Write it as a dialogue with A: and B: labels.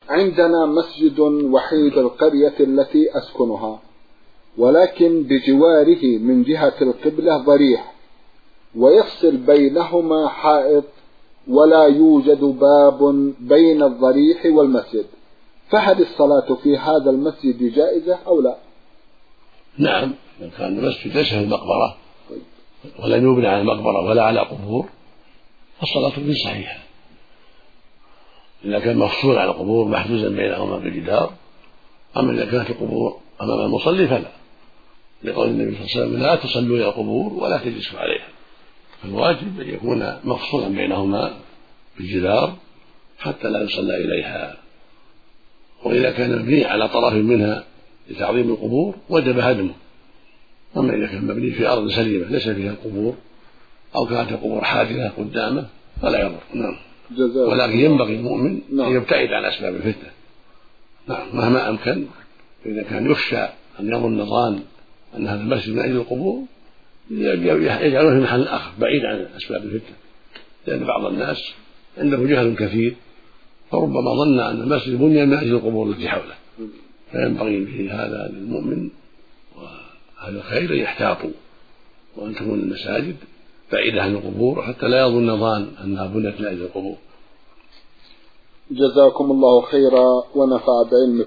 A: عندنا مسجد وحيد القرية التي أسكنها، ولكن بجواره من جهة القبلة ضريح ويفصل بينهما حائط، ولا يوجد باب بين الضريح والمسجد، فهل الصلاة في هذا المسجد جائزة أو لا؟
B: نعم، إذا كان المسجد ليس في المقبرة ولم يبنى على المقبرة ولا على قبور فالصلاة فيه صحيحة. إذا كان مفصول على القبور محجوزا بينهما بالجدار. أما إذا كانت القبور أمام المصلي فلا، لقول النبي صلى الله عليه وسلم لا تصلوا إلى القبور ولا تجلسوا عليها، فالواجب أن يكون مفصولا بينهما بالجدار حتى لا يصلى إليها. وإذا كان مبني على طرف منها لتعظيم القبور وجب هدمه. أما إذا كان مبني في أرض سليمة ليس فيها القبور أو كانت القبور حادثة قدامه فلا يضر. نعم. ولكن ينبغي المؤمن أن يبتعد عن أسباب الفتنة، نعم، مهما أمكن. إذا كان يخشى أن يظن ظان أن هذا المسجد من أجل القبور يجعله في محل آخر بعيد عن أسباب الفتنة، لأن بعض الناس عنده جهل كثير فربما ظن أن المسجد بني من أجل القبور التي حوله، فينبغي في هذا للمؤمن وأهل الخير أن يحتاطوا وأن تكون المساجد بعيدة عن القبور حتى لا يظن ظان أنها بنيت من أجل القبور.
A: جزاكم الله خيرا ونفع بعلمكم.